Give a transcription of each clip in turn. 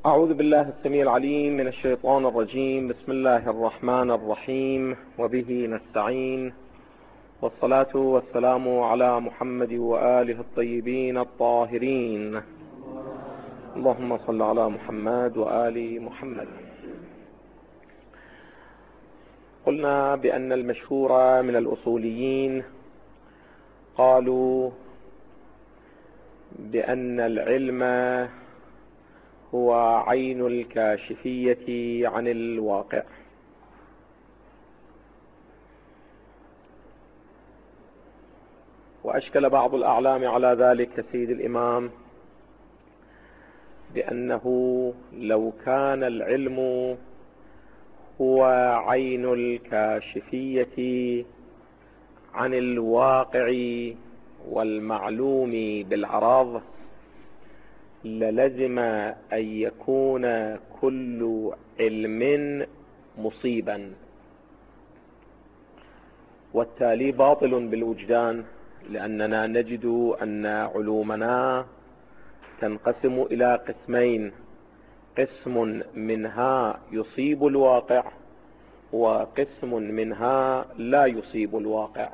أعوذ بالله السميع العليم من الشيطان الرجيم. بسم الله الرحمن الرحيم، وبه نستعين، والصلاة والسلام على محمد وآله الطيبين الطاهرين. اللهم صل على محمد وآل محمد. قلنا بأن المشهور من الأصوليين قالوا بأن العلم هو عين الكاشفية عن الواقع، وأشكل بعض الأعلام على ذلك سيد الإمام بأنه لو كان العلم هو عين الكاشفية عن الواقع والمعلوم بالعراض للزم أن يكون كل علم مصيبا، والتالي باطل بالوجدان، لأننا نجد أن علومنا تنقسم إلى قسمين: قسم منها يصيب الواقع، وقسم منها لا يصيب الواقع.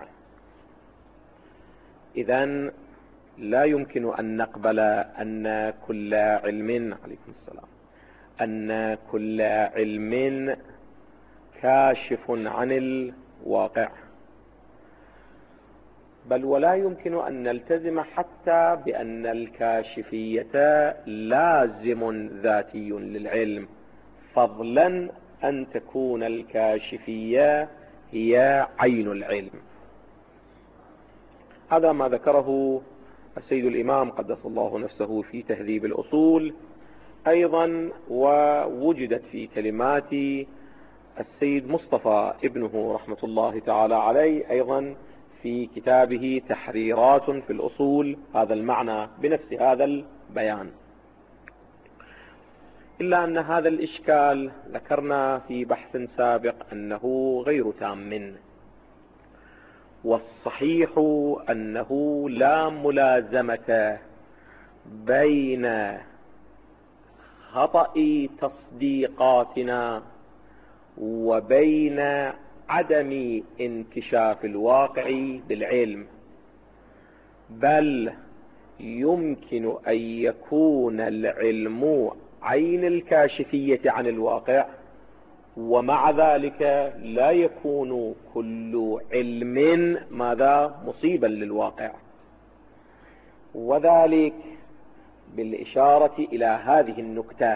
إذن لا يمكن أن نقبل أن كل علم عليكم السلام أن كل علم كاشف عن الواقع، بل ولا يمكن أن نلتزم حتى بأن الكاشفية لازم ذاتي للعلم، فضلا أن تكون الكاشفية هي عين العلم. هذا ما ذكره السيد الإمام قدس الله نفسه في تهذيب الأصول، أيضا ووجدت في كلمات السيد مصطفى ابنه رحمة الله تعالى عليه أيضا في كتابه تحريرات في الأصول هذا المعنى بنفس هذا البيان. إلا أن هذا الإشكال ذكرنا في بحث سابق أنه غير تام، والصحيح أنه لا ملازمة بين خطأ تصديقاتنا وبين عدم انكشاف الواقع بالعلم، بل يمكن أن يكون العلم عين الكاشفية عن الواقع، ومع ذلك لا يكون كل علم ماذا مصيبا للواقع، وذلك بالإشارة إلى هذه النكتة،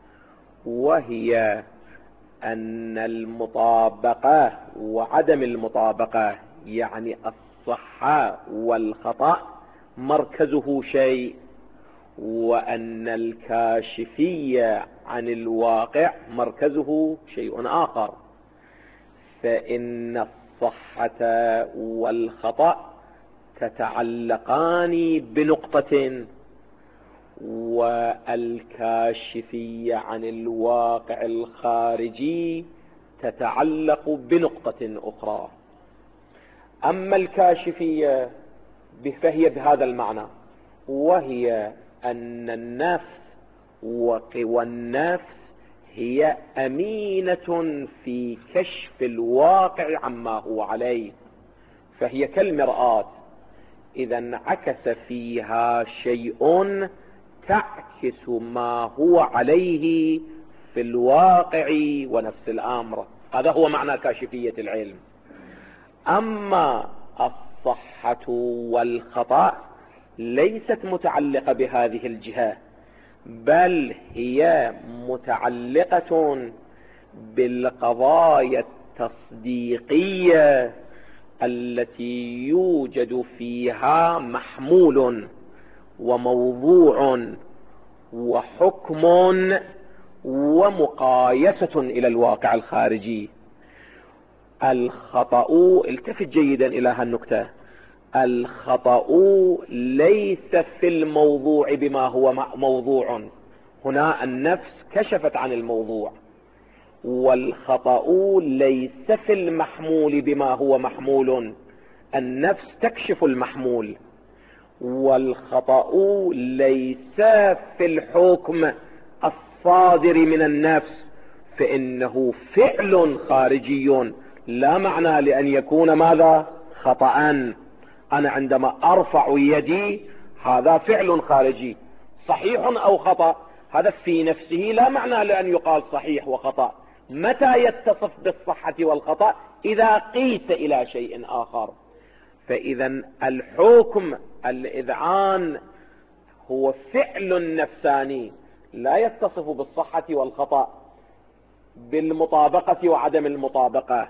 وهي أن المطابقة وعدم المطابقة يعني الصحة والخطأ مركزه شيء، وأن الكاشفية عن الواقع مركزه شيء آخر. فإن الصحة والخطأ تتعلقان بنقطة، والكاشفية عن الواقع الخارجي تتعلق بنقطة أخرى. أما الكاشفية فهي بهذا المعنى، وهي أن النفس وقوى النفس هي أمينة في كشف الواقع عما هو عليه، فهي كالمرآة، إذا انعكس فيها شيء تعكس ما هو عليه في الواقع ونفس الأمر. هذا هو معنى كاشفية العلم. أما الصحة والخطأ ليست متعلقة بهذه الجهة، بل هي متعلقة بالقضايا التصديقية التي يوجد فيها محمول وموضوع وحكم ومقايسة إلى الواقع الخارجي. الخطأ، التفت جيدا إلى هالنكتة، الخطأ ليس في الموضوع بما هو موضوع، هنا النفس كشفت عن الموضوع، والخطأ ليس في المحمول بما هو محمول، النفس تكشف المحمول. والخطأ ليس في الحكم الصادر من النفس فإنه فعل خارجي، لا معنى لأن يكون ماذا؟ خطأ. أنا عندما أرفع يدي هذا فعل خارجي، صحيح أو خطأ، هذا في نفسه لا معنى لأن يقال صحيح وخطأ. متى يتصف بالصحة والخطأ؟ إذا قيس إلى شيء آخر. فإذا الحكم الإذعان هو فعل نفساني لا يتصف بالصحة والخطأ، بالمطابقة وعدم المطابقة.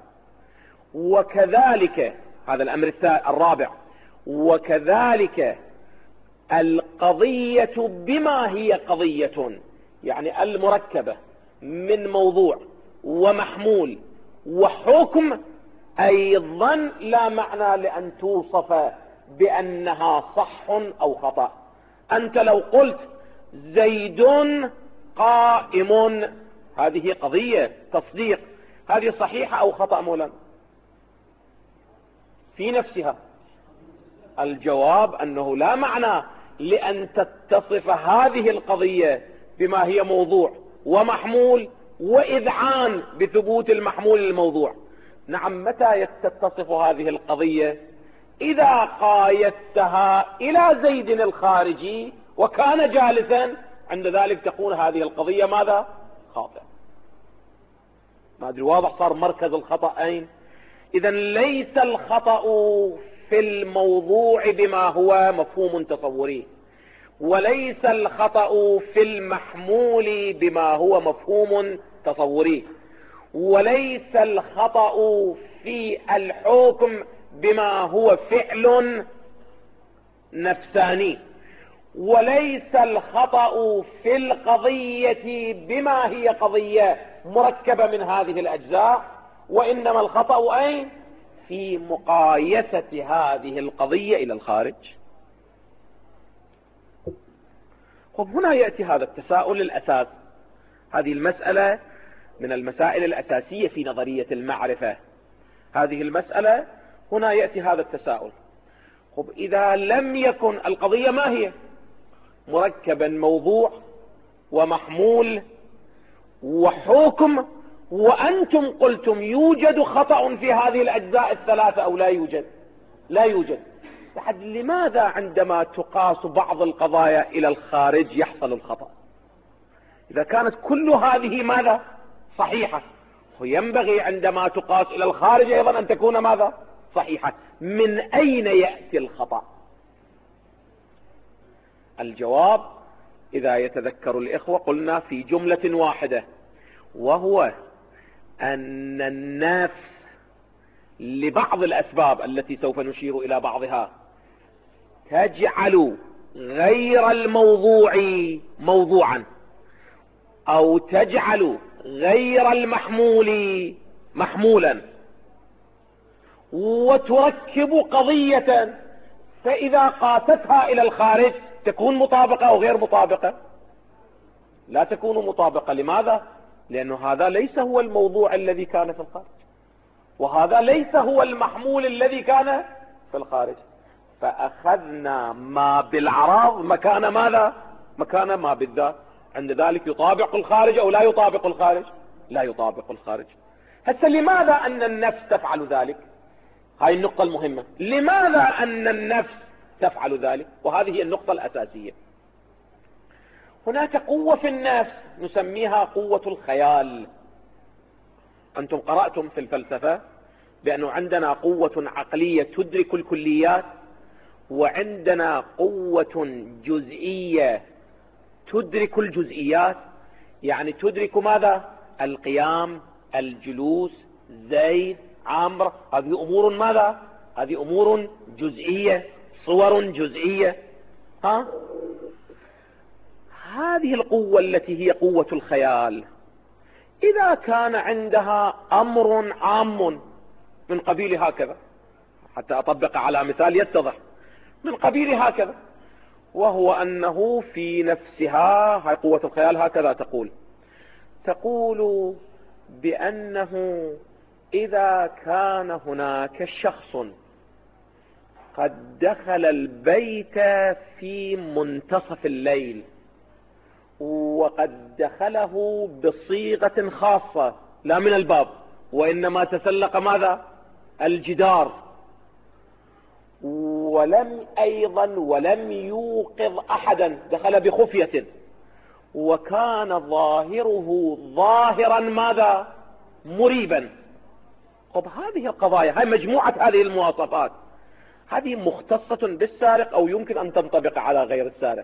وكذلك هذا الأمر الرابع، وكذلك القضية بما هي قضية، يعني المركبة من موضوع ومحمول وحكم أيضا لا معنى لأن توصف بأنها صح أو خطأ. أنت لو قلت زيد قائم، هذه قضية تصديق، هذه صحيحة أو خطأ مولانا في نفسها؟ الجواب أنه لا معنى لأن تتصف هذه القضية بما هي موضوع ومحمول وإذعان بثبوت المحمول للموضوع. نعم، متى تتصف هذه القضية؟ إذا قايستها إلى زيد الخارجي وكان جالسا، عند ذلك تكون هذه القضية ماذا؟ خاطئة. ما أدري واضح صار مركز الخطأ أين؟ إذن ليس الخطأ في الموضوع بما هو مفهوم تصوري، وليس الخطأ في المحمول بما هو مفهوم تصوري، وليس الخطأ في الحكم بما هو فعل نفساني، وليس الخطأ في القضية بما هي قضية مركبة من هذه الأجزاء، وإنما الخطأ أين؟ في مقايسة هذه القضية إلى الخارج. هنا يأتي هذا التساؤل الأساس، هذه المسألة من المسائل الأساسية في نظرية المعرفة. هذه المسألة هنا يأتي هذا التساؤل. إذا لم يكن القضية ما هي؟ مركبا موضوع ومحمول وحكم، وأنتم قلتم يوجد خطأ في هذه الأجزاء الثلاثة أو لا يوجد؟ لا يوجد. لماذا عندما تقاس بعض القضايا إلى الخارج يحصل الخطأ؟ إذا كانت كل هذه ماذا؟ صحيحة، وينبغي عندما تقاس إلى الخارج أيضا أن تكون ماذا؟ صحيحة. من أين يأتي الخطأ؟ الجواب إذا يتذكر الإخوة قلنا في جملة واحدة، وهو أن النفس لبعض الأسباب التي سوف نشير إلى بعضها تجعل غير الموضوع موضوعا، أو تجعل غير المحمول محمولا، وتركب قضية، فإذا قاستها إلى الخارج تكون مطابقة أو غير مطابقة؟ لا تكون مطابقة. لماذا؟ لأنه هذا ليس هو الموضوع الذي كان في الخارج، وهذا ليس هو المحمول الذي كان في الخارج، فأخذنا ما بالعراض مكان ماذا؟ مكان ما بالذات. عند ذلك يطابق الخارج أو لا يطابق الخارج؟ لا يطابق الخارج. هسه لماذا أن النفس تفعل ذلك؟ هاي النقطة المهمة، لماذا أن النفس تفعل ذلك؟ وهذه هي النقطة الأساسية. هناك قوة في النفس نسميها قوة الخيال. أنتم قرأتم في الفلسفة بأنه عندنا قوة عقلية تدرك الكليات، وعندنا قوة جزئية تدرك الجزئيات. يعني تدرك ماذا؟ القيام، الجلوس، زيد، عمرو، هذه أمور ماذا؟ هذه أمور جزئية، صور جزئية. هذه القوة التي هي قوة الخيال، إذا كان عندها أمر عام من قبيل هكذا، حتى أطبق على مثال يتضح، من قبيل هكذا، وهو أنه في نفسها، هاي قوة الخيال هكذا تقول بأنه إذا كان هناك شخص قد دخل البيت في منتصف الليل وقد دخله بصيغة خاصة لا من الباب، وإنما تسلق ماذا؟ الجدار، ولم يوقظ أحدا، دخل بخفية، وكان ظاهره ظاهرا ماذا؟ مريبا. طب هذه القضايا، هاي مجموعة هذه المواصفات، هذه مختصة بالسارق أو يمكن أن تنطبق على غير السارق؟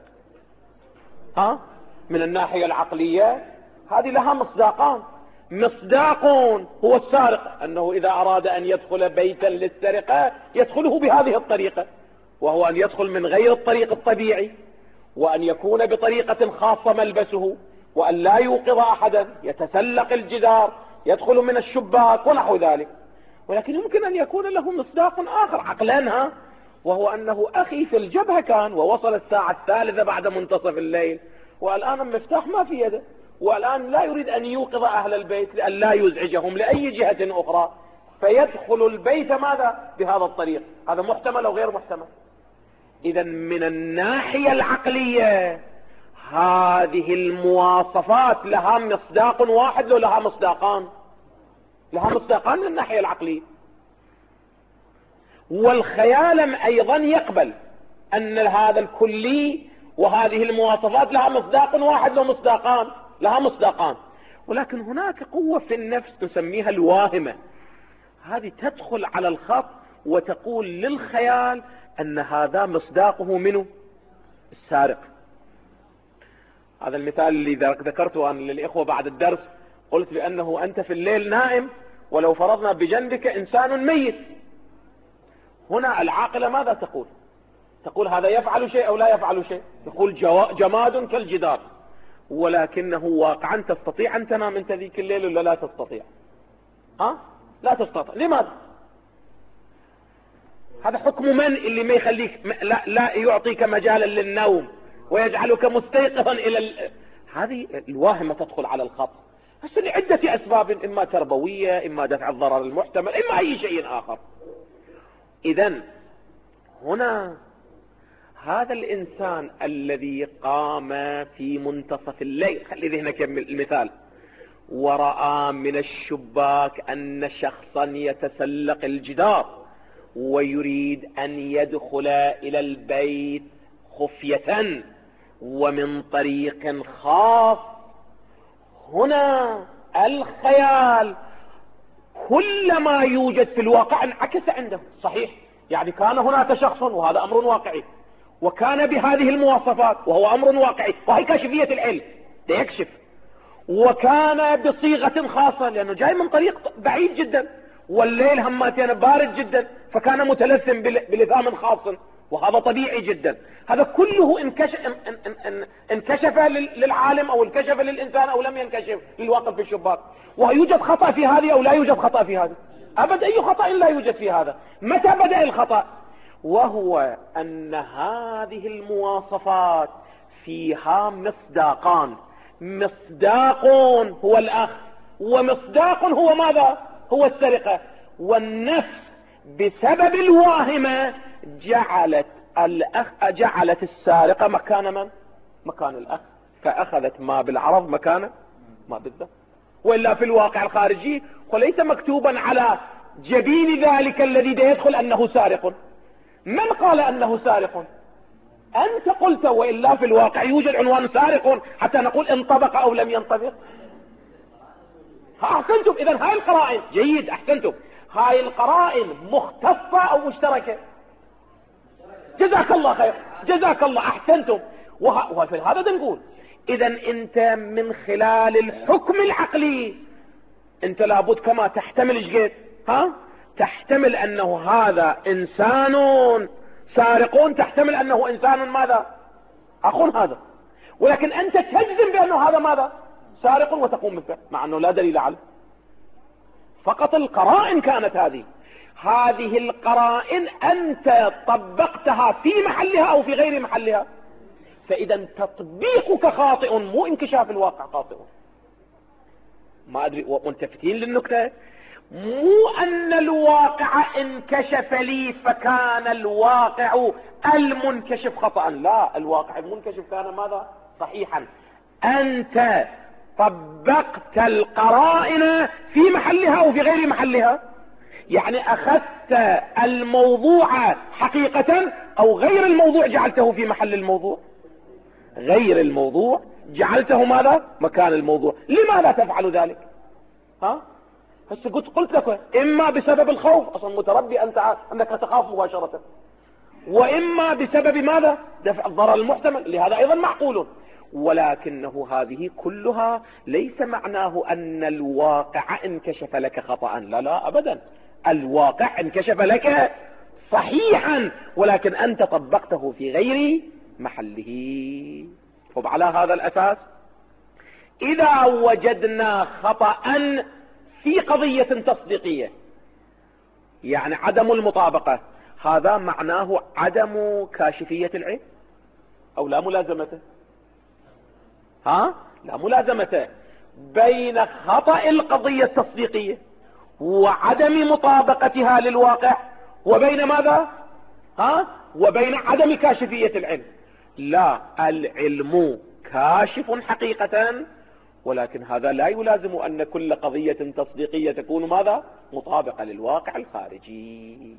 من الناحية العقلية هذه لها مصداقان. مصداق هو السارق، أنه إذا أراد أن يدخل بيتا للسرقة يدخله بهذه الطريقة، وهو أن يدخل من غير الطريق الطبيعي، وأن يكون بطريقة خاصة ملبسه، وأن لا يوقظ أحدا، يتسلق الجدار، يدخل من الشباك ونحو ذلك. ولكن يمكن أن يكون له مصداق آخر عقلانها، وهو أنه أخي في الجبهة كان، ووصل الساعة 3 بعد منتصف الليل، والآن المفتاح ما في يده، والآن لا يريد أن يوقظ أهل البيت لأن لا يزعجهم لأي جهة أخرى، فيدخل البيت ماذا؟ بهذا الطريق. هذا محتمل أو غير محتمل؟ إذا من الناحية العقلية هذه المواصفات لها مصداق واحد لو لها مصداقان؟ لها مصداقان من الناحية العقلية. والخيال أيضا يقبل أن هذا الكلي وهذه المواصفات لها مصداق واحد لو مصداقان، لها مصداقان. ولكن هناك قوة في النفس نسميها الواهمة، هذه تدخل على الخط وتقول للخيال أن هذا مصداقه منه؟ السارق. هذا المثال اللي ذكرته أنا للإخوة بعد الدرس، قلت بأنه أنت في الليل نائم، ولو فرضنا بجنبك إنسان ميت، هنا العاقلة ماذا تقول؟ تقول هذا يفعل شيء أو لا يفعل شيء؟ تقول جماد كالجدار. ولكنه واقعا تستطيع أن تنام أنت ذيك الليل ولا لا تستطيع؟ لا تستطيع. لماذا؟ هذا حكم من اللي ما يخليك لا يعطيك مجالا للنوم ويجعلك مستيقظا هذه الواهمة تدخل على الخط، بس لعدة أسباب، إما تربوية، إما دفع الضرر المحتمل، إما أي شيء آخر. إذن هنا هذا الإنسان الذي قام في منتصف الليل، خلي ذهنك المثال، ورأى من الشباك أن شخصا يتسلق الجدار ويريد أن يدخل إلى البيت خفية ومن طريق خاص. هنا الخيال كل ما يوجد في الواقع انعكس عنده. صحيح، يعني كان هناك شخص وهذا أمر واقعي، وكان بهذه المواصفات وهو أمر واقعي، وهي كاشفية العلم ده يكشف، وكان بصيغة خاصة لأنه جاي من طريق بعيد جدا، والليل هماتين بارد جدا، فكان متلثم بلثام خاص، وهذا طبيعي جدا. هذا كله انكشف للعالم أو انكشف للإنسان أو لم ينكشف للواقف في الشباك. ويوجد خطأ في هذه أو لا يوجد خطأ في هذه؟ أبد أي خطأ لا يوجد في هذا. متى بدأ الخطأ؟ وهو أن هذه المواصفات فيها مصداقان، مصداق هو الأخ، ومصداق هو ماذا؟ هو السرقة. والنفس بسبب الواهمة جعلت السارقة مكان من؟ مكان الأخ، فأخذت ما بالعرض مكان ما بالذات. وإلا في الواقع الخارجي وليس مكتوبا على جبين ذلك الذي دا يدخل أنه سارق. من قال أنه سارق؟ أنت قلت، وإلا في الواقع يوجد عنوان سارق حتى نقول انطبق أو لم ينطبق. أحسنتم. إذن هاي القرائن جيد، أحسنتم، هاي القرائن مختصة أو مشتركة؟ جزاك الله خير، جزاك الله، أحسنتم. وفي هذا نقول إذن أنت من خلال الحكم العقلي أنت لابد كما تحتمل جيد تحتمل أنه هذا إنسان سارق، تحتمل أنه إنسان ماذا؟ أخ هذا. ولكن أنت تجزم بأنه هذا ماذا؟ سارق، وتقوم بالفعل مع أنه لا دليل عليه، فقط القرائن كانت هذه القرائن أنت طبقتها في محلها أو في غير محلها. فإذا تطبيقك خاطئ، مو انكشاف الواقع خاطئ. ما أدري ومنتفتين للنكتة، مو أن الواقع انكشف لي فكان الواقع المنكشف خطأ، لا، الواقع المنكشف كان ماذا؟ صحيحا. أنت طبقت القرائن في محلها أو في غير محلها، يعني أخذت الموضوع حقيقة أو غير الموضوع جعلته في محل الموضوع، غير الموضوع جعلته ماذا؟ مكان الموضوع. لماذا تفعل ذلك؟ هسه قلت لك إما بسبب الخوف، أصلا متربي أنك تخاف مباشرة، وإما بسبب ماذا؟ دفع الضرر المحتمل، لهذا أيضا معقول. ولكنه هذه كلها ليس معناه أن الواقع انكشف لك خطأ، لا لا أبدا، الواقع انكشف لك صحيحا، ولكن أنت طبقته في غير محله. وعلى هذا الأساس إذا وجدنا خطأ في قضية تصديقية، يعني عدم المطابقة، هذا معناه عدم كاشفية العلم أو لا ملازمته؟ لا ملازمته بين خطأ القضية التصديقية وعدم مطابقتها للواقع، وبين ماذا؟ وبين عدم كاشفية العلم. لا، العلم كاشف حقيقة، ولكن هذا لا يلازم أن كل قضية تصديقية تكون ماذا؟ مطابقة للواقع الخارجي.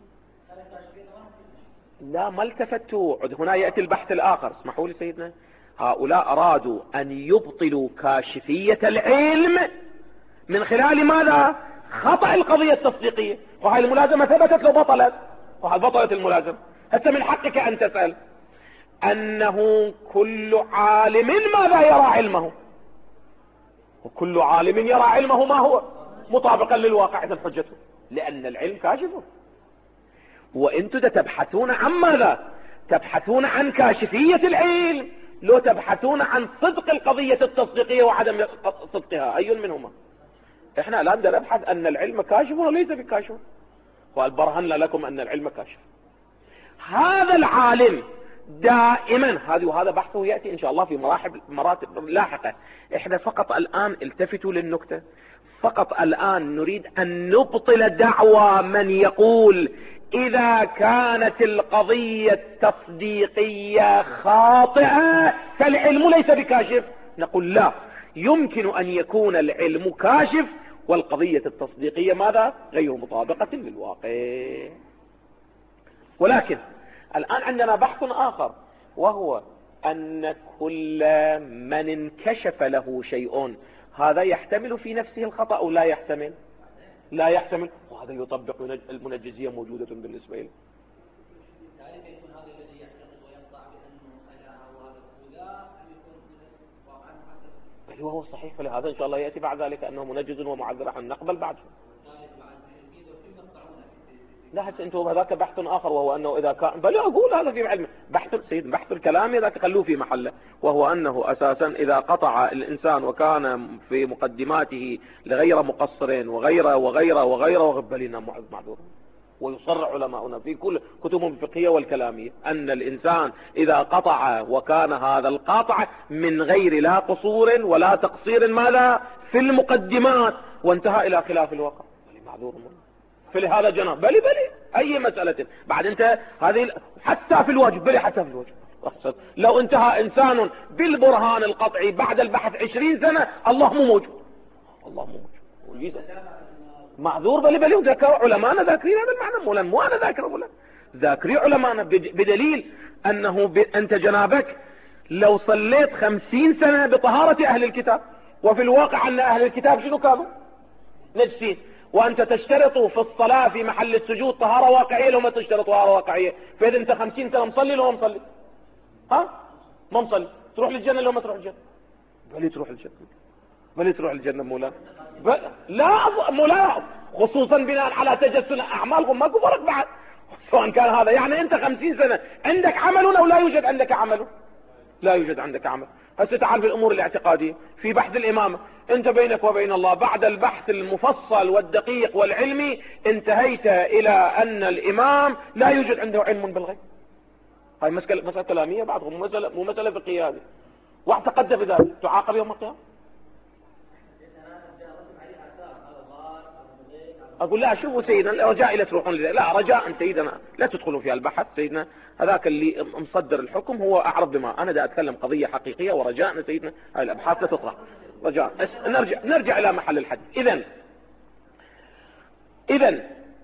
لا، ما التفتوا، هنا يأتي البحث الآخر. اسمحوا لي سيدنا، هؤلاء أرادوا أن يبطلوا كاشفية العلم من خلال ماذا؟ خطأ القضية التصديقية، وهذه الملازمة ثبتت لو بطلت، وهذه بطلت الملازمة. هسه من حقك أن تسأل أنه كل عالم ماذا يرى علمه، وكل عالم يرى علمه ما هو؟ مطابقا للواقع. إذن حجته، لأن العلم كاشف، وأنتم تبحثون عن ماذا؟ تبحثون عن كاشفية العلم، لو تبحثون عن صدق القضية التصديقية وعدم صدقها، أي منهما؟ احنا الآن نبحث أن العلم كاشف وليس بكاشف، والبرهن لكم أن العلم كاشف. هذا العالم دائما، وهذا بحثه يأتي إن شاء الله في مراتب لاحقة. احنا فقط الآن التفتوا للنكتة، فقط الآن نريد أن نبطل دعوى من يقول إذا كانت القضية التصديقية خاطئة فالعلم ليس بكاشف. نقول لا، يمكن أن يكون العلم كاشف والقضية التصديقية ماذا؟ غير مطابقة للواقع. ولكن الآن عندنا بحث آخر، وهو أن كل من انكشف له شيء هذا يحتمل في نفسه الخطأ أو لا يحتمل؟ لا يحتمل، وهذا يطبق المنجزية موجودة بالنسبة له. بل وهو صحيح، فلهذا إن شاء الله يأتي بعد ذلك أنه منجز ومعذر عن نقبل بعده. لا، هسه انتم هذاك بحث آخر، وهو أنه إذا كان، بل أقول هذا في علم بحث الكلام ذاك خلوه في محله، وهو أنه أساسا إذا قطع الإنسان وكان في مقدماته لغير مقصر وغيره وغيره وغيره وغبلنا معذور. ويصرح علماؤنا في كل كتبهم الفقهية والكلامية أن الإنسان إذا قطع وكان هذا القاطع من غير لا قصور ولا تقصير ماذا؟ في المقدمات، وانتهى إلى خلاف الواقع، معذور فلهذا جناب بلي أي مسألة بعد انت هذه حتى في الواجب، بلي حتى في الواجب. لو انتهى إنسان بالبرهان القطعي بعد البحث 20 سنة، الله مو موجود، معذور بلي وذكر علماءنا ذاكرين هذا المعنى، مولا مو أنا ذاكر، مولا ذاكري علماءنا، بدليل أنه أنت جنابك لو صليت 50 سنة بطهارة أهل الكتاب، وفي الواقع أن أهل الكتاب شنو كانوا؟ نجسين، وأنت تشترط في الصلاة في محل السجود طهارة واقعية لو ما تشترط طهارة واقعية، فإذا أنت 50 سنة مصلي لو ما مصلي؟ ما مصلي، تروح للجنة لو ما تروح الجنة؟ بلي تروح الجنة، بلي تروح الجنة مولا. لا مولا، خصوصا بناء على تجسس أعمالهم ماكو فرق بعد، سواء كان هذا. يعني أنت 50 سنة عندك عمل أو لا يوجد عندك عمل؟ لا يوجد عندك عمل. هسه تعال في الأمور الاعتقادية، في بحث الإمامة، أنت بينك وبين الله بعد البحث المفصل والدقيق والعلمي انتهيت إلى أن الإمام لا يوجد عنده علم بالغيب. هاي مسألة كلامية بعد، مو مسألة فقهية هذه، واعتقدت بذلك تعاقب يوم القيامة. أقول لا شوفوا سيدنا رجاء لا تروحون لا رجاء سيدنا لا تدخلوا في البحث، سيدنا هذاك اللي مصدر الحكم هو أعرف بما أنا دا أتكلم قضية حقيقية، ورجاء سيدنا هاي الأبحاث لا تطرح، رجاء نرجع إلى محل الحديث. إذن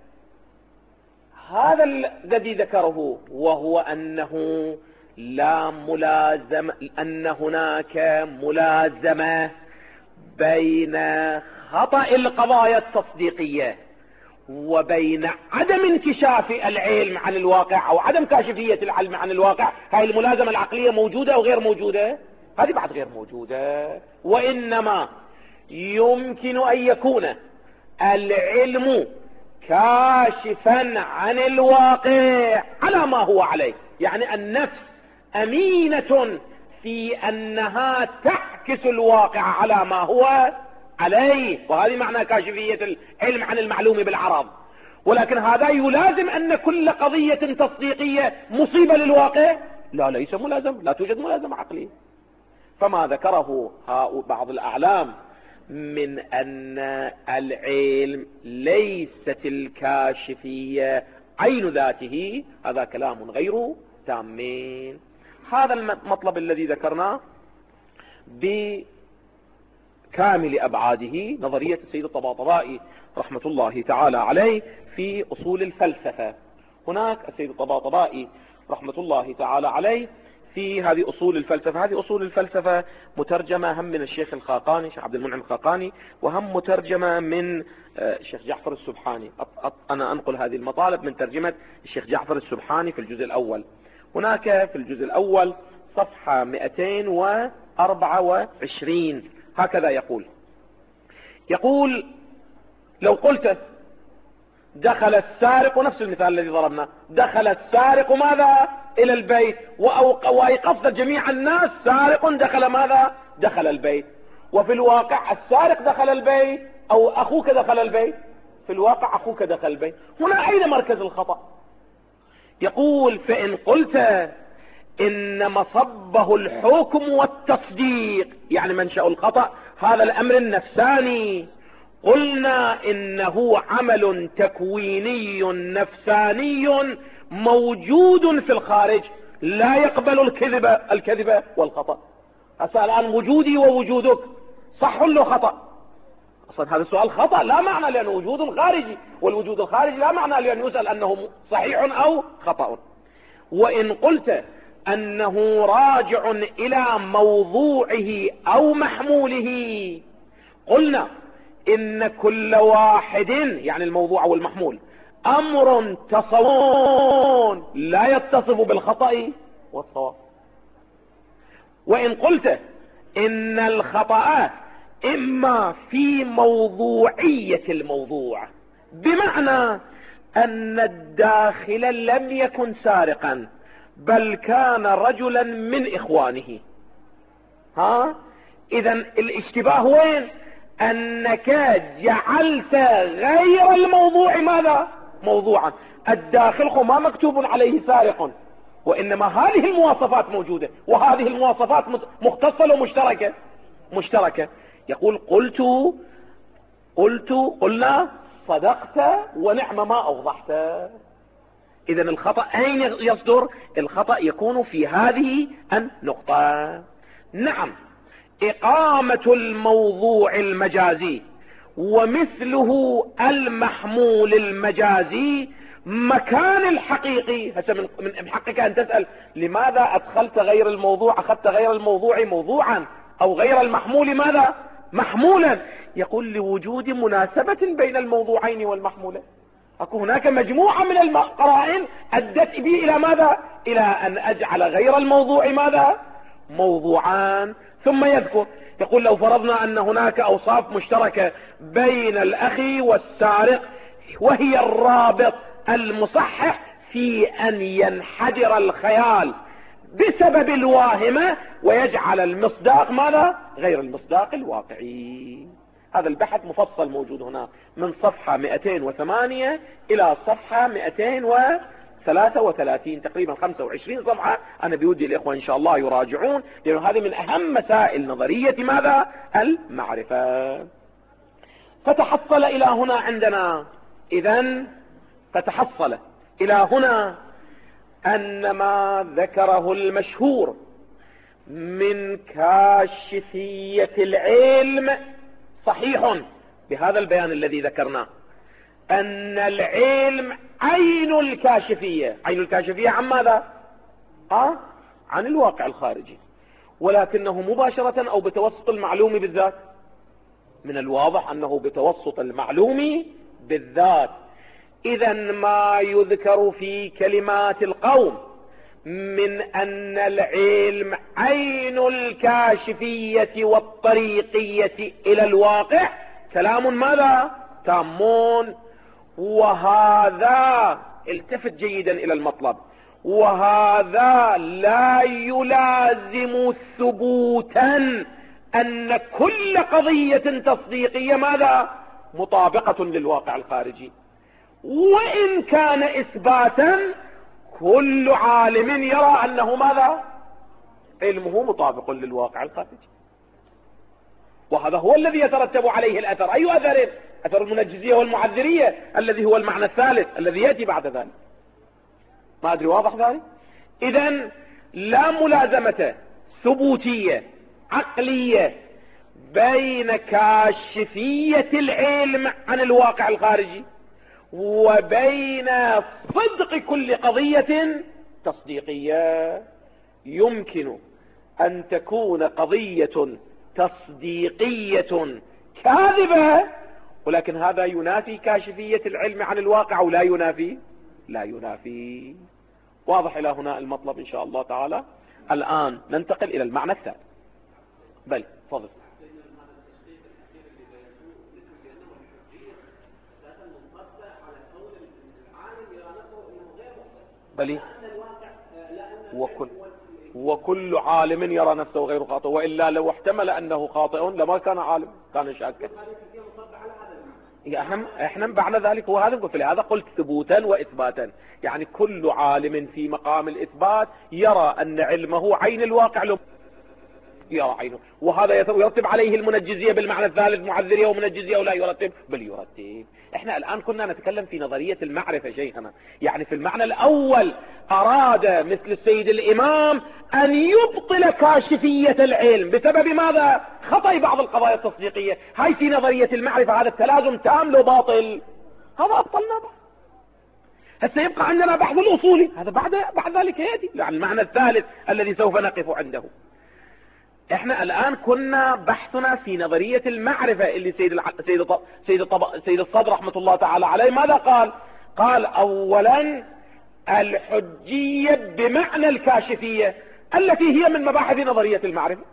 هذا الذي ذكره وهو أنه لا ملازمة، أن هناك ملازمة بين خطأ القضايا التصديقية وبين عدم انكشاف العلم عن الواقع أو عدم كاشفية العلم عن الواقع. هاي الملازمة العقلية موجودة أو غير موجودة؟ هذه بعد غير موجودة. وإنما يمكن أن يكون العلم كاشفا عن الواقع على ما هو عليه، يعني النفس أمينة في أنها تعكس الواقع على ما هو عليه، وهذه معنى كاشفية العلم عن المعلوم بالعرض. ولكن هذا يلازم أن كل قضية تصديقية مصيبة للواقع؟ لا، ليس ملازم، لا توجد ملازمة عقلية. فما ذكره بعض الأعلام من أن العلم ليست الكاشفية عين ذاته، هذا كلام غير تامين. هذا المطلب الذي ذكرناه بكامل أبعاده نظرية السيد الطباطبائي رحمة الله تعالى عليه في أصول الفلسفة. هناك السيد الطباطبائي رحمة الله تعالى عليه في هذه أصول الفلسفة، هذه أصول الفلسفة مترجمة هم من الشيخ الخاقاني، الشيخ عبد المنعم الخاقاني، وهم مترجمة من الشيخ جعفر السبحاني. أنا أنقل هذه المطالب من ترجمة الشيخ جعفر السبحاني في الجزء الأول. هناك في الجزء الأول صفحة 224 هكذا يقول لو قلت دخل السارق، ونفس المثال الذي ضربنا، دخل السارق ماذا إلى البيت، وأيقظت جميع الناس سارق دخل ماذا، دخل البيت. وفي الواقع السارق دخل البيت أو أخوك دخل البيت، في الواقع أخوك دخل البيت. هنا أين مركز الخطأ؟ يقول فإن قلت إن مصبه الحكم والتصديق، يعني منشأ الخطأ هذا الأمر النفساني، قلنا إنه عمل تكويني نفساني موجود في الخارج لا يقبل الكذب والخطأ. أسأل عن وجودي ووجودك صح ولا خطأ؟ أصلا هذا السؤال خطأ، لا معنى لأنه وجود خارجي، والوجود الخارجي لا معنى لأن يسأل أنه صحيح أو خطأ. وإن قلت أنه راجع إلى موضوعه أو محموله، قلنا إن كل واحد يعني الموضوع والمحمول أمر تصور لا يتصف بالخطأ والصواب. وإن قلت إن الخطأ إما في موضوعية الموضوع، بمعنى أن الداخل لم يكن سارقا بل كان رجلا من إخوانه، إذن الاشتباه وين؟ أنك جعلت غير الموضوع ماذا؟ موضوعا. الداخل ما مكتوب عليه سارق، وإنما هذه المواصفات موجودة، وهذه المواصفات مختصة ومشتركة. يقول قلنا صدقت ونعم ما أوضحت. إذن الخطأ أين يصدر؟ الخطأ يكون في هذه النقطة. نعم، إقامة الموضوع المجازي ومثله المحمول المجازي مكان الحقيقي. هسه من حقك أن تسأل لماذا أدخلت غير الموضوع، أخذت غير الموضوع موضوعا، أو غير المحمول ماذا محمولا؟ يقول لوجود مناسبة بين الموضوعين والمحمولين. أكو هناك مجموعة من القرائن أدت بي إلى ماذا؟ إلى أن أجعل غير الموضوع ماذا؟ موضوعان. ثم يذكر يقول لو فرضنا أن هناك أوصاف مشتركة بين الأخ والسارق، وهي الرابط المصحح في أن ينحدر الخيال بسبب الواهمة ويجعل المصداق ماذا؟ غير المصداق الواقعي. هذا البحث مفصل موجود هنا من صفحة 208 إلى صفحة 233، تقريبا 25 صفحة. أنا بودي الإخوة إن شاء الله يراجعون، لأن هذه من أهم مسائل نظرية ماذا؟ المعرفة. فتحصل إلى هنا عندنا إذن فتحصل إلى هنا أن ما ذكره المشهور من كاشفية العلم صحيح بهذا البيان الذي ذكرناه، أن العلم عين الكاشفية. عين الكاشفية عن ماذا؟ عن الواقع الخارجي، ولكنه مباشرة أو بتوسط المعلوم بالذات. من الواضح أنه بتوسط المعلوم بالذات. إذن ما يذكر في كلمات القوم من أن العلم عين الكاشفية والطريقية إلى الواقع كلام ماذا؟ تامون. وهذا التفت جيدا إلى المطلب، وهذا لا يلازم ثبوتا أن كل قضية تصديقية ماذا؟ مطابقة للواقع الخارجي. وإن كان إثباتا كل عالم يرى أنه ماذا؟ علمه مطابق للواقع الخارجي. وهذا هو الذي يترتب عليه الأثر. أي أثر؟ أثر المنجزية والمعذرية الذي هو المعنى الثالث الذي يأتي بعد ذلك. ما أدري واضح ذلك؟ إذن لا ملازمة ثبوتية عقلية بين كاشفية العلم عن الواقع الخارجي وبين صدق كل قضية تصديقية. يمكن أن تكون قضية تصديقية كاذبة، ولكن هذا ينافي كاشفية العلم عن الواقع أو لا ينافي؟ لا ينافي. واضح إلى هنا المطلب إن شاء الله تعالى. الآن ننتقل إلى المعنى الثاني. بل تفضل. بل وكل عالم يرى نفسه غير خاطئ، وإلا لو احتمل أنه خاطئ لما كان عالم، كان شاكا. احنا بعد ذلك هو هذا قلت، لهذا قلت ثبوتا وإثباتا. يعني كل عالم في مقام الإثبات يرى أن علمه عين الواقع له، يرى عينه. وهذا يرتب عليه المنجزية بالمعنى الثالث، معذرية ومنجزية، ولا يرتب؟ بل يرتب. احنا الآن كنا نتكلم في نظرية المعرفة شيخنا، يعني في المعنى الأول أراد مثل السيد الإمام أن يبطل كاشفية العلم بسبب ماذا؟ خطأ بعض القضايا التصديقية. هاي في نظرية المعرفة هذا التلازم تام لو باطل، هذا أبطلنا بقى. هسه يبقى عندنا بحث الأصولي، هذا بعد ذلك يأتي يعني المعنى الثالث الذي سوف نقف عنده. احنا الآن كنا بحثنا في نظرية المعرفة اللي سيد الصدر رحمة الله تعالى عليه ماذا قال؟ قال أولا الحجية بمعنى الكاشفية التي هي من مباحث نظرية المعرفة.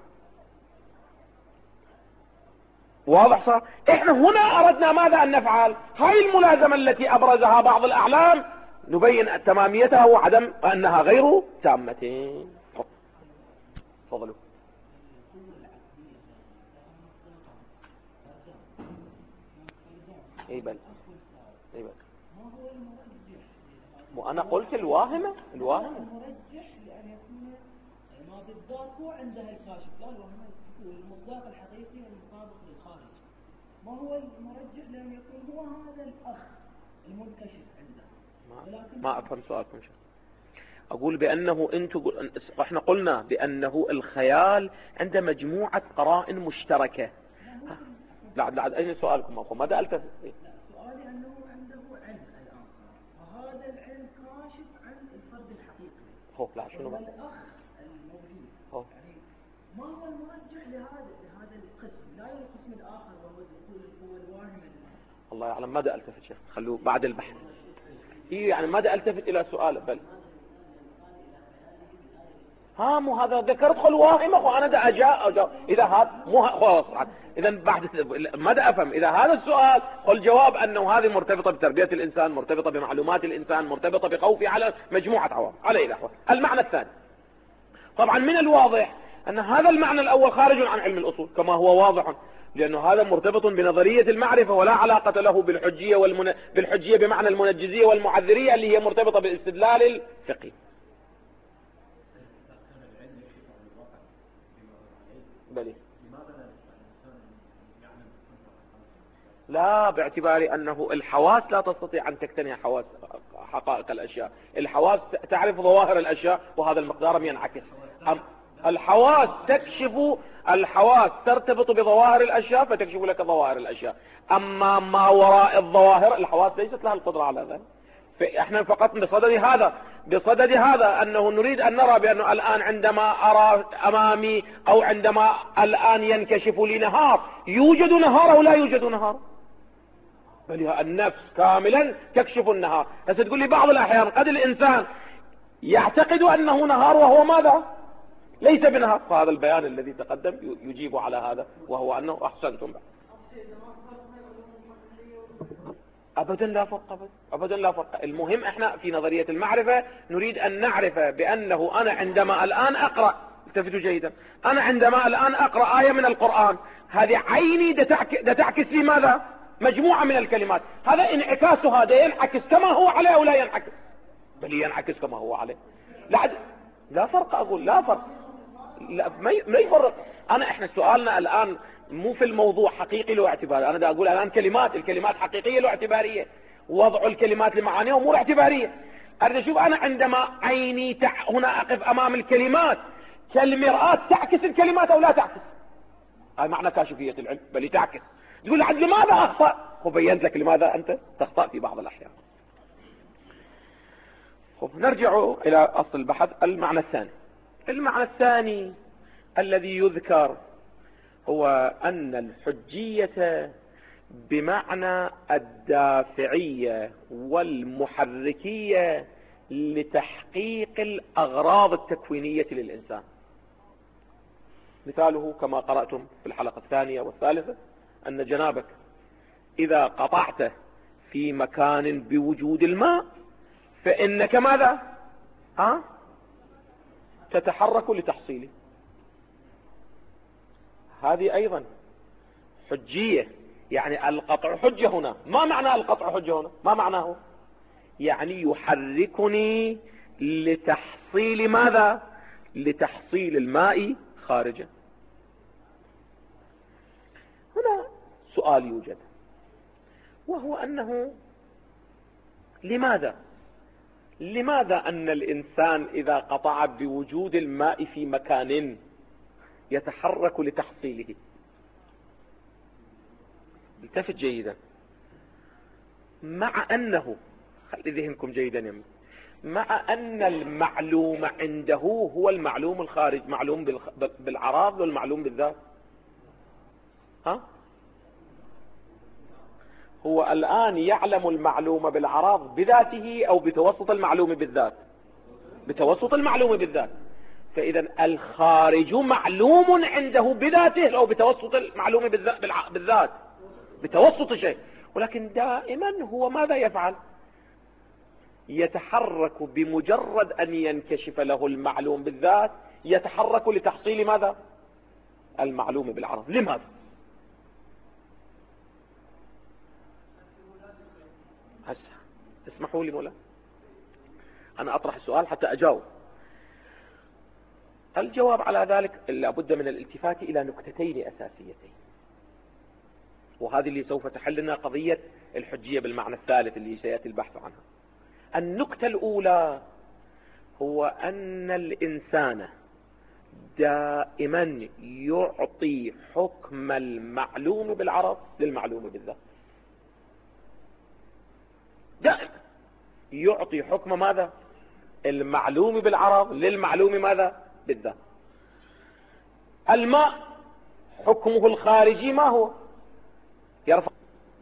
واضح صار؟ احنا هنا أردنا ماذا أن نفعل؟ هاي الملازمة التي أبرزها بعض الأعلام نبين تماميتها وعدم أنها غير تامة. تفضلوا. اي بل وانا قلت الواهمة المرجح لان يكون ما بالذات هو عنده الكاشف، لا الوهم المصداق الحقيقي المطابق للخارج. ما هو المرجح لان يكون هو هذا الاخ المنكشف عنده. ما افهم سؤالكم شيخ. اقول بانه احنا قلنا بانه الخيال عنده مجموعة قرائن مشتركة. لا اين سؤالكم؟ ماذا التفت؟ سؤالي انه عنده علم الان، وهذا العلم كاشف عن الفرد الحقيقي. لا شنو؟ هو الاخ الموجود. يعني ما هو المرجح لهذا القسم، لا القسم الاخر وهو القوة الواهمة. الله يعلم ماذا التفت شيخ، خلوه بعد البحث. يعني ماذا التفت الى سؤال بل مو هذا ذكرت خل واهمة وانا دا اجاء اذا هذا مو خلاص. اذا بعد ماذا افهم اذا هذا السؤال قل جواب انه هذه مرتبطة بتربية الانسان، مرتبطة بمعلومات الانسان، مرتبطة بخوفه على مجموعة عوامل على اي نحو. المعنى الثاني طبعا من الواضح ان هذا المعنى الاول خارج عن علم الاصول كما هو واضح، لانه هذا مرتبط بنظرية المعرفة ولا علاقة له بالحجية بالحجية بمعنى المنجزية والمعذرية اللي هي مرتبطة بالاستدلال الفقهي. بلي لا، باعتبار أنه الحواس لا تستطيع أن تقتنع حقائق الأشياء. الحواس تعرف ظواهر الأشياء وهذا المقدار ينعكس. الحواس ترتبط بظواهر الأشياء فتكشف لك ظواهر الأشياء. أما ما وراء الظواهر الحواس ليست لها القدرة على ذلك. فإحنا فقط بصدد هذا أنه نريد أن نرى بأنه الآن عندما أرى أمامي أو عندما الآن ينكشف لي نهار، يوجد نهار أو لا يوجد نهار؟ بل النفس كاملا تكشف النهار. هسه تقول لي بعض الأحيان قد الإنسان يعتقد أنه نهار وهو ماذا؟ ليس بنهار. فهذا البيان الذي تقدم يجيب على هذا، وهو أنه أحسنتم بعد. أبدا لا فرق، أبدا لا فرق. المهم احنا في نظرية المعرفة نريد أن نعرف بأنه أنا عندما الآن أقرأ، التفتوا جيدا، أنا عندما الآن أقرأ آية من القرآن، هذه عيني تعكس لي ماذا؟ مجموعة من الكلمات. هذا انعكاس، هذا ينعكس كما هو عليه أو لا ينعكس؟ بل ينعكس كما هو عليه. لا فرق، أقول لا فرق، لا ما يفرق. احنا سؤالنا الآن مو في الموضوع حقيقي له اعتباري. انا دا اقول الآن الكلمات حقيقية له اعتبارية، وضع الكلمات لمعانيها امور اعتبارية. اريد اشوف انا عندما عيني هنا اقف امام الكلمات كالمرآة تعكس الكلمات او لا تعكس. هاي معنى كاشفية العلم، بل تعكس. تقول عاد لماذا اخطأ؟ وبينت لك لماذا انت تخطأ في بعض الاحيان. نرجع الى اصل البحث. المعنى الثاني الذي يذكر هو أن الحجية بمعنى الدافعية والمحركية لتحقيق الأغراض التكوينية للإنسان. مثاله كما قرأتم في الحلقة الثانية والثالثة أن جنابك إذا قطعت في مكان بوجود الماء فإنك ماذا؟ تتحرك لتحصيله. هذه أيضا حجية، يعني القطع حجة هنا. ما معنى القطع حجة هنا؟ ما معناه؟ يعني يحركني لتحصيل ماذا؟ لتحصيل الماء خارجا. هنا سؤال يوجد، وهو أنه لماذا أن الإنسان إذا قطع بوجود الماء في مكان يتحرك لتحصيله؟ التفت جيدا. مع أنه، خلي ذهنكم جيدا يمين، مع أن المعلوم عنده هو المعلوم الخارج، معلوم بالعراض والمعلوم بالذات. هو الآن يعلم المعلوم بالعراض بذاته أو بتوسط المعلوم بالذات؟ بتوسط المعلوم بالذات. فإذا الخارج معلوم عنده بذاته أو بتوسط المعلوم بالذات؟ بتوسط شيء. ولكن دائما هو ماذا يفعل؟ يتحرك بمجرد أن ينكشف له المعلوم بالذات، يتحرك لتحصيل ماذا؟ المعلوم بالعرض. لماذا؟ هسه اسمحوا لي مولا أنا أطرح السؤال حتى أجاوب. الجواب على ذلك لابد من الالتفات إلى نكتتين أساسيتين، وهذه اللي سوف تحل لنا قضية الحجية بالمعنى الثالث اللي سيأتي البحث عنها. النكتة الأولى هو أن الإنسان دائما يعطي حكم المعلوم بالعرض للمعلوم بالذات. دائما يعطي حكم ماذا؟ المعلوم بالعرض للمعلوم ماذا؟ بالذات. الماء حكمه الخارجي ما هو؟ يرفع.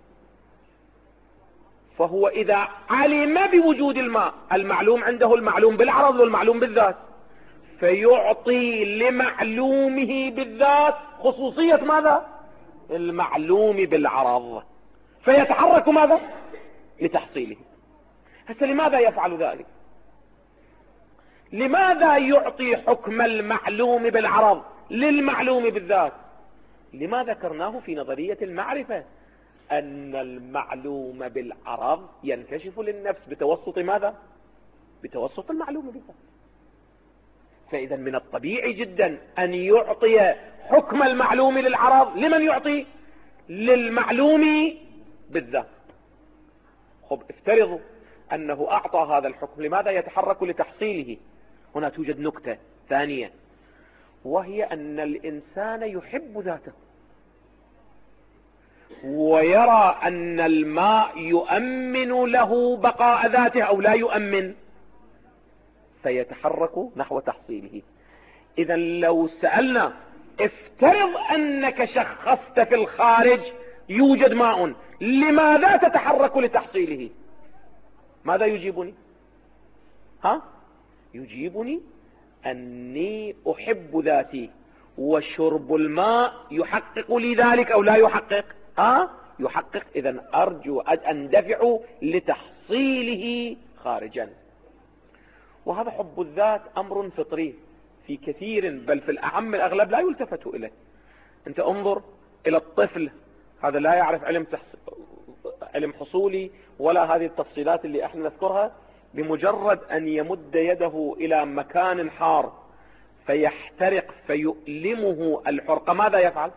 فهو إذا علم بوجود الماء، المعلوم عنده المعلوم بالعرض والمعلوم بالذات، فيعطي لمعلومه بالذات خصوصية ماذا؟ المعلوم بالعرض، فيتحرك ماذا؟ لتحصيله. هسه لماذا يفعل ذلك؟ لماذا يعطي حكم المعلوم بالعرض للمعلوم بالذات؟ لما ذكرناه في نظرية المعرفة أن المعلوم بالعرض ينكشف للنفس بتوسط ماذا؟ بتوسط المعلوم بالذات. فإذا من الطبيعي جدا أن يعطي حكم المعلوم للعرض. لمن يعطي؟ للمعلوم بالذات. خب افترضوا أنه أعطى هذا الحكم، لماذا يتحرك لتحصيله؟ هنا توجد نكتة ثانية، وهي أن الإنسان يحب ذاته ويرى أن الماء يؤمن له بقاء ذاته أو لا يؤمن، فيتحرك نحو تحصيله. إذا لو سألنا افترض أنك شخصت في الخارج يوجد ماء، لماذا تتحرك لتحصيله؟ ماذا يجيبني؟ يجيبني أني أحب ذاتي، وشرب الماء يحقق لي ذلك أو لا يحقق؟ يحقق. إذن أرجو أن أندفع لتحصيله خارجا. وهذا حب الذات أمر فطري في كثير، بل في الأعم الأغلب لا يلتفت إليه. أنت انظر إلى الطفل، هذا لا يعرف علم حصولي ولا هذه التفصيلات اللي احنا نذكرها، بمجرد أن يمد يده إلى مكان حار فيحترق فيؤلمه الحرقة، ماذا يفعل؟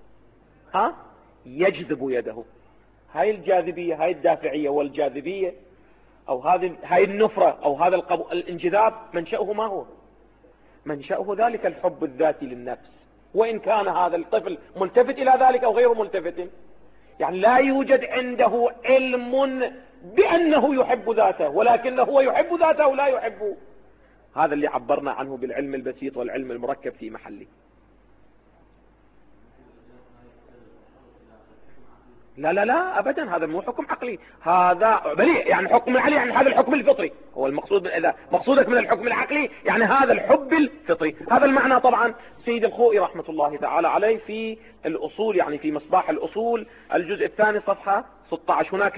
يجذب يده. هاي الجاذبية، هاي الدافعية والجاذبية، أو هاي النفرة أو هذا الانجذاب، منشأه ما هو؟ منشأه ذلك الحب الذاتي للنفس، وإن كان هذا الطفل ملتفت إلى ذلك أو غير ملتفت. يعني لا يوجد عنده علم بأنه يحب ذاته، ولكنه هو يحب ذاته ولا يحبه. هذا اللي عبرنا عنه بالعلم البسيط والعلم المركب في محله. لا لا لا أبدا، هذا مو حكم عقلي، هذا بلي يعني حكم عقلي، يعني هذا الحكم الفطري هو المقصود. إذا مقصودك من الحكم العقلي يعني هذا الحب الفطري. هذا المعنى طبعا سيد الخوئي رحمة الله تعالى عليه في الأصول، يعني في مصباح الأصول الجزء الثاني صفحة 16 هناك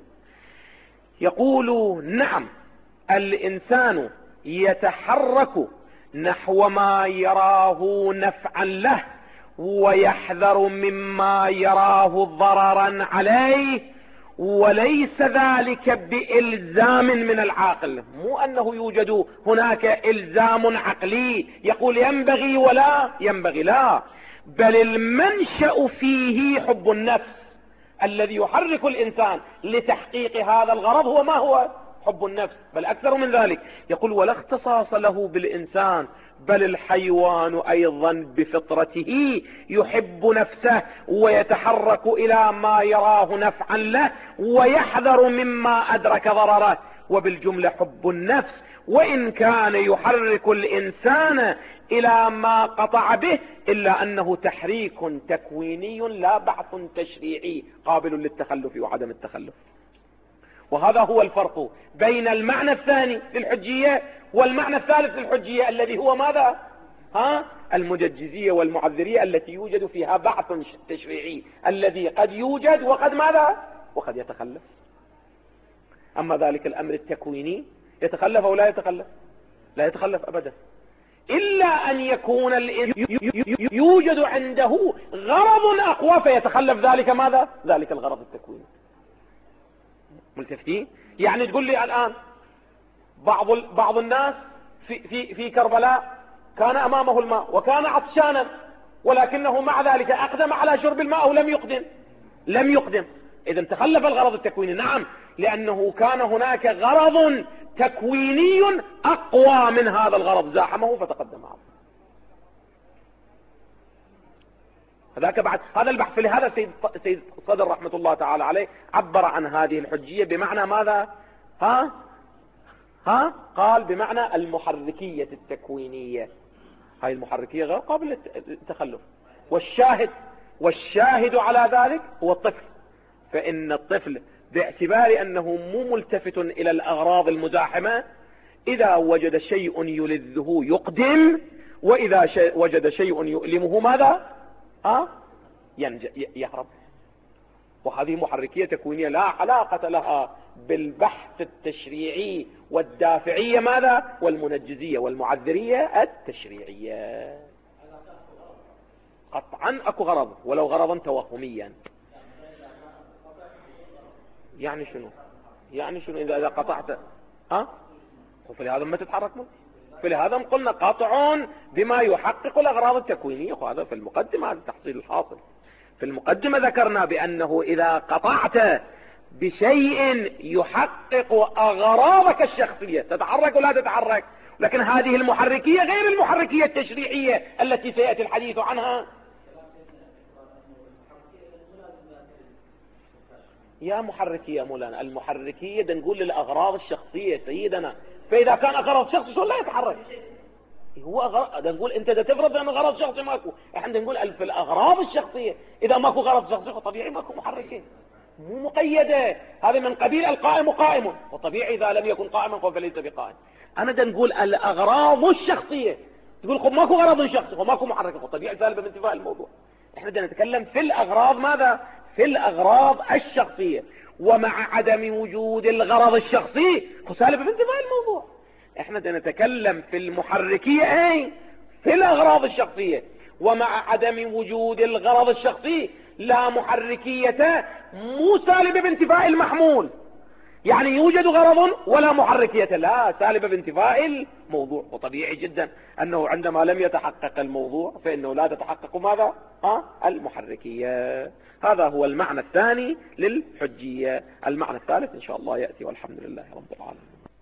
يقول نعم الإنسان يتحرك نحو ما يراه نفعا له ويحذر مما يراه ضررا عليه، وليس ذلك بإلزام من العاقل. مو أنه يوجد هناك إلزام عقلي يقول ينبغي ولا ينبغي، لا، بل المنشأ فيه حب النفس الذي يحرك الإنسان لتحقيق هذا الغرض. هو ما هو؟ حب النفس. بل أكثر من ذلك يقول ولا اختصاص له بالإنسان، بل الحيوان أيضا بفطرته يحب نفسه ويتحرك إلى ما يراه نفعا له ويحذر مما أدرك ضرره. وبالجملة حب النفس وإن كان يحرك الإنسان إلى ما قطع به، إلا أنه تحريك تكويني لا بعث تشريعي قابل للتخلف وعدم التخلف. وهذا هو الفرق بين المعنى الثاني للحجية والمعنى الثالث للحجية الذي هو ماذا؟ المججزية والمعذرية التي يوجد فيها بعث تشريعي، الذي قد يوجد وقد ماذا؟ وقد يتخلف. أما ذلك الأمر التكويني يتخلف أو لا يتخلف؟ لا يتخلف أبدا، إلا أن يكون يوجد عنده غرض أقوى فيتخلف ذلك ماذا؟ ذلك الغرض التكويني. ملتفتين؟ يعني تقول لي الآن بعض الناس في كربلاء كان أمامه الماء وكان عطشانا، ولكنه مع ذلك أقدم على شرب الماء ولم يقدم. إذا تخلف الغرض التكويني. نعم، لأنه كان هناك غرض تكويني أقوى من هذا الغرض زاحمه فتقدم عنه. هذاك بعد هذا البحث. لهذا سيد صدر رحمة الله تعالى عليه عبر عن هذه الحجية بمعنى ماذا؟ قال بمعنى المحركية التكوينية. هاي المحركية غير قابلة للتخلف. والشاهد على ذلك هو الطفل. فإن الطفل باعتبار أنه مو ملتفت إلى الأغراض المزاحمة، إذا وجد شيء يلذه يقدم، وإذا وجد شيء يؤلمه ماذا؟ يهرب. وهذه محركية تكوينية لا علاقة لها بالبحث التشريعي والدافعية ماذا؟ والمنجزية والمعذرية التشريعية. قطعا أكو غرض ولو غرضا توهميا. يعني شنو إذا قطعت فلهذا ما تتحرك منه. فلهذا قلنا قاطع بما يحقق الأغراض التكوينية، وهذا في المقدمة هذا التحصيل الحاصل. في المقدمة ذكرنا بأنه إذا قطعت بشيء يحقق أغراضك الشخصية تتحرك ولا تتحرك، لكن هذه المحركية غير المحركية التشريعية التي سيأتي الحديث عنها. يا محركية مولانا، المحركية دا نقول للأغراض الشخصية سيدنا، فإذا كان أغراض شخصي شو لا يتحرك؟ هو دا نقول أنت دا تفرض أن غرض شخصي ماكو، احنا نقول في الأغراض الشخصية إذا ماكو غرض شخصي فطبيعي ماكو محركين، مو مقيدة. هذا من قبيل القائم قائم، وطبيعي إذا لم يكن قائما فليس بقائم. أنا دا نقول الأغراض الشخصية، تقول خب ماكو غرض شخصي وماكو محرك، فطبيعي سالبة من انتفاء الموضوع. احنا دا نتكلم في الأغراض ماذا؟ في الأغراض الشخصية، ومع عدم وجود الغرض الشخصي سالبة من انتفاء الموضوع. احنا دا نتكلم في المحركية ايه؟ في الأغراض الشخصية، ومع عدم وجود الغرض الشخصي لا محركية مو سالبة بانتفاء المحمول، يعني يوجد غرض ولا محركية، لا سالبة بانتفاء الموضوع. وطبيعي جدا أنه عندما لم يتحقق الموضوع فإنه لا تتحقق ماذا؟ المحركية. هذا هو المعنى الثاني للحجية. المعنى الثالث إن شاء الله يأتي، والحمد لله رب العالمين.